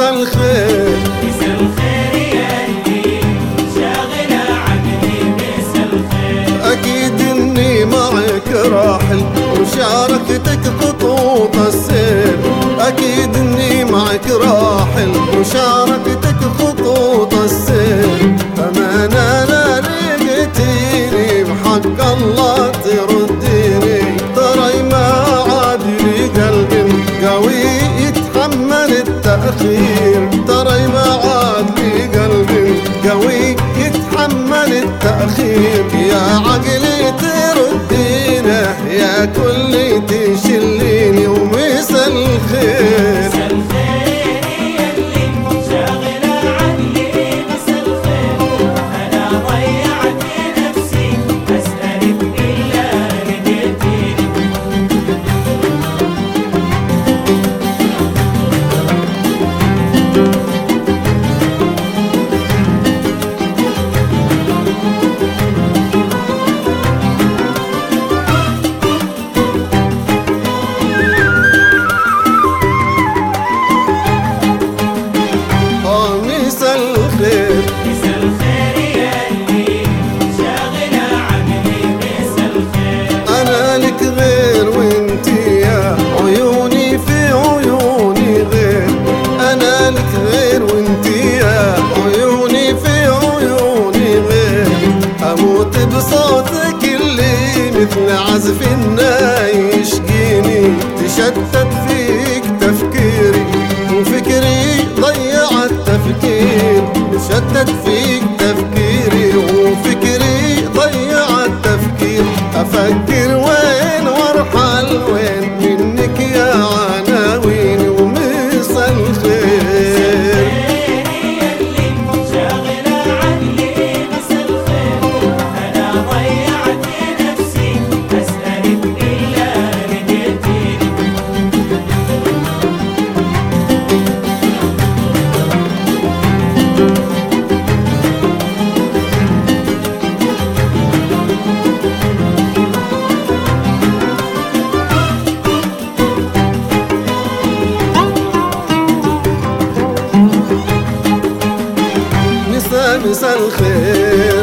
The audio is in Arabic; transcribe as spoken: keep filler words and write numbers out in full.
مسا الخير مسا الخير ياللي شاغلة عقلي مسا الخير. أكيد إني معك راحل وشاركتك خطوط السير، أكيد إني معك راحل وشاركتك خطوط السير. أمانة لا لقيتيني بحق الله ترديني، ترى ما عاد لي قلب قوي يتحمل التأخير، ترى ما عاد لي قلب قوي يتحمل التأخير. يا عقلي تردينه يا كلي تشليني ومسا الخير. مسا الخير ياللي شاغلة عقلي مسا الخير. أنا ضيعت نفسي أسألك إلا لقيتيني. مسا الخير مسا الخير ياللي شاغلة عقلي مسا الخير. أنا لك غير وانتي يا عيوني في عيوني غير، أنا لك غير وانتي يا عيوني في عيوني غير. أموت بصوتك اللي مثل عزف الناي يشقيني، تشتت فيك تفكيري وفكري ضيع التفكير، تشتت فيك تفكيري وفكري ضيع التفكير. أفكر وين وارحل وين منك يا عناويني ومسا الخير. ياللي شاغلة عقلي مسا الخير. أنا ضيعت نفسي أسألك إلا لقيتيني. مسا مسا الخير